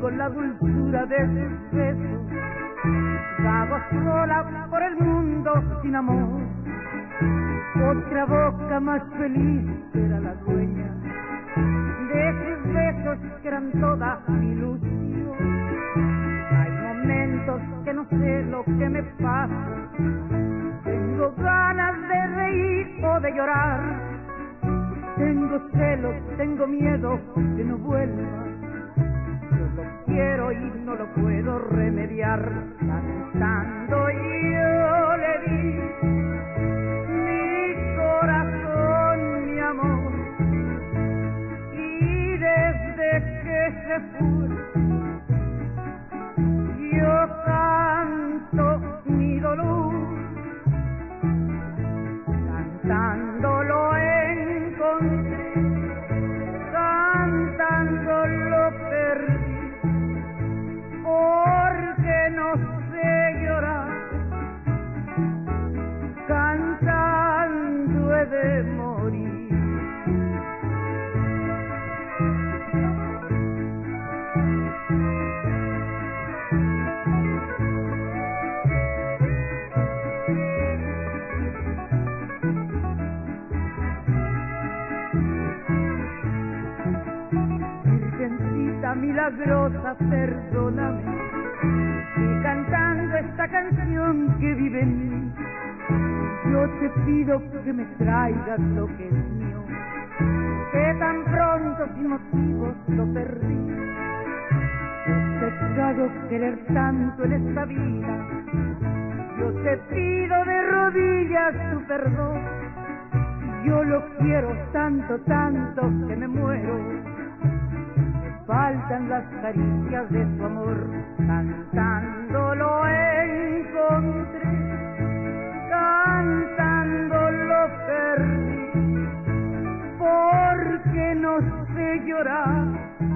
tengo la dulzura de sus besos. Vago sola por el mundo sin amor. Otra boca más feliz era la dueña de esos besos que eran toda mi ilusión. Hay momentos que no sé lo que me pasa. Tengo ganas de reír o de llorar. Tengo celos, tengo miedo que no vuelva. Yo lo quiero y no lo puedo remediar. Cantando yo le di mi corazón, mi amor. Y desde que se fue, yo canto mi dolor. Cantando lo encontré, cantando lo perdí, porque no sé llorar, cantando he de morir. Milagrosa, perdóname, y cantando esta canción que vive en mí, yo te pido que me traigas lo que es mío, que tan pronto sin motivos lo perdí. Es pecado querer tanto en esta vida, yo te pido de rodillas tu perdón. Yo lo quiero tanto, tanto que me muero. Faltan las caricias de tu amor, cantando lo encontré, cantando lo perdí, porque no sé llorar,